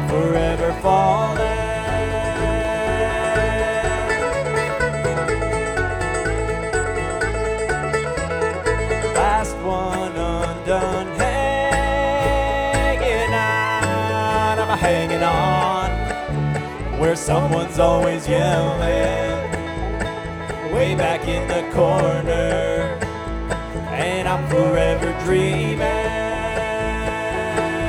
I'm forever falling. Last one undone, hanging on, I'm hanging on, where someone's always yelling, way back in the corner, and I'm forever dreaming.